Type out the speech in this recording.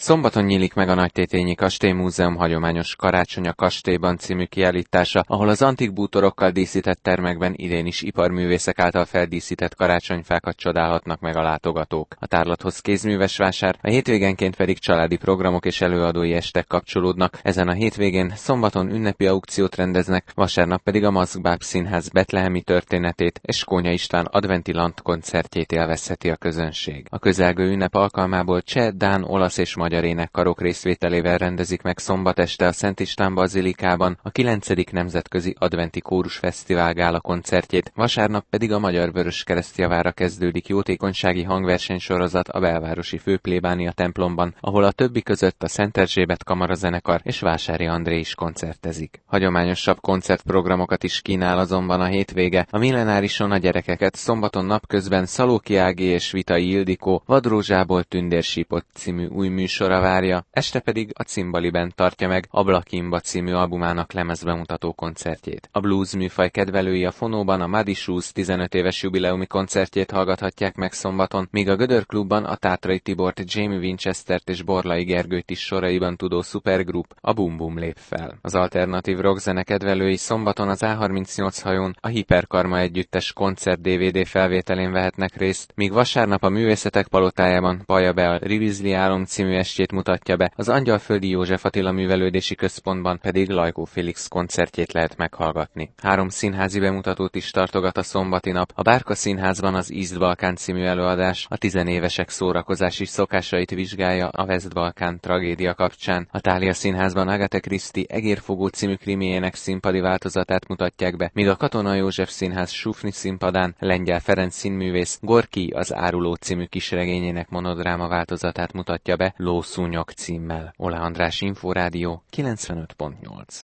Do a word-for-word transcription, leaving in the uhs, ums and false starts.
Szombaton nyílik meg a Nagytétényi Kastélymúzeum hagyományos Karácsony a kastélyban című kiállítása, ahol az antik bútorokkal díszített termekben idén is iparművészek által feldíszített karácsonyfákat csodálhatnak meg a látogatók. A tárlathoz kézműves vásár, a hétvégenként pedig családi programok és előadói estek kapcsolódnak. Ezen a hétvégén szombaton ünnepi aukciót rendeznek, vasárnap pedig a Maszkbáb Színház betlehemi történetét és Kónya István adventi lant koncertjét élvezheti a közönség. A közelgő ünnep alkalmából cseh, dán, olasz és magyar énekkarok részvételével rendezik meg szombat este a Szent István Bazilikában a kilencedik Nemzetközi Adventi Kórus Fesztivál gála koncertjét, vasárnap pedig a Magyar Vöröskereszt javára kezdődik jótékonysági hangversenysorozat a belvárosi főplébánia templomban, ahol a többi között a Szent Erzsébet kamarazenekar és Vásári André is koncertezik. Hagyományosabb koncertprogramokat is kínál azonban a hétvége. A millenárison a gyerekeket szombaton napközben Szalóki Ági és Vitai Ildikó Vadrózsából tündérsípot című új műsora várja, este pedig a Cimbaliben tartja meg Ablakimba című albumának lemezbemutató koncertjét. A blues műfaj kedvelői a Fonóban a Muddy Shoes tizenöt éves jubileumi koncertjét hallgathatják meg szombaton, míg a Gödör Klubban a Tátrai Tibort, Jamie Winchestert és Borlai Gergőt is soraiban tudó szupergrup, a Bum Bum lép fel. Az alternatív rockzene kedvelői szombaton az á harmincnyolc hajón a Hiperkarma együttes koncert dé vé dé felvételén vehetnek részt, míg vasárnap a Művészetek Palotájában Baja Bell Rivizli Álom című estjét mutatja be, az Angyalföldi József Attila Művelődési Központban pedig Lajkó Félix koncertjét lehet meghallgatni. Három színházi bemutatót is tartogat a szombati nap. A Bárka Színházban az East Balkán című előadás a tizenévesek szórakozási szokásait vizsgálja a West Balkán tragédia kapcsán. A Thália Színházban Agatha Christie Egérfogó című krimiének színpadi változatát mutatják be, míg a Katona József Színház Sufni színpadán Lengyel Ferenc színművész Gorki az Áruló című kisregényének monodráma változatát mutatja be Lószúnyog címmel. Ola András Inforádió kilencvenöt pont nyolc.